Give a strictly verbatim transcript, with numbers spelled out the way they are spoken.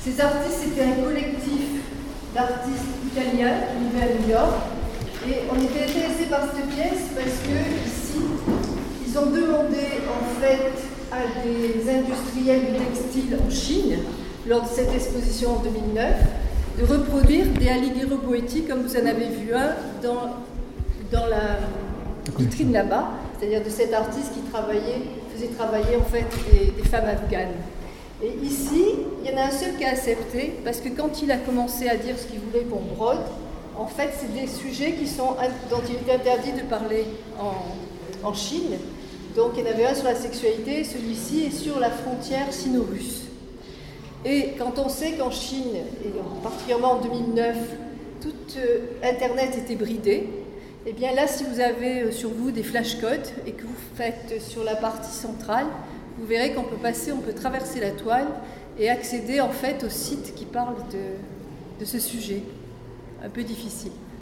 Ces artistes, c'était un collectif d'artistes italiens qui vivaient à New York. Et on était intéressés par cette pièce parce que ici, ils ont demandé en fait à des industriels du textile en Chine, lors de cette exposition en deux mille neuf, de reproduire des Alighiero Boetti, comme vous en avez vu un dans, dans la vitrine là-bas, c'est-à-dire de cet artiste qui travaillait, faisait travailler en fait des, des femmes afghanes. Et ici, il y en a un seul qui a accepté, parce que quand il a commencé à dire ce qu'il voulait qu'on brode, en fait, c'est des sujets qui sont, dont il était interdit de parler en, en Chine. Donc, il y en avait un sur la sexualité, celui-ci est sur la frontière sino-russe. Et quand on sait qu'en Chine, et particulièrement en deux mille neuf, tout euh, Internet était bridé, eh bien là, si vous avez euh, sur vous des flashcodes et que vous faites sur la partie centrale, vous verrez qu'on peut passer, on peut traverser la toile et accéder en fait au site qui parle de, de ce sujet. Un peu difficile.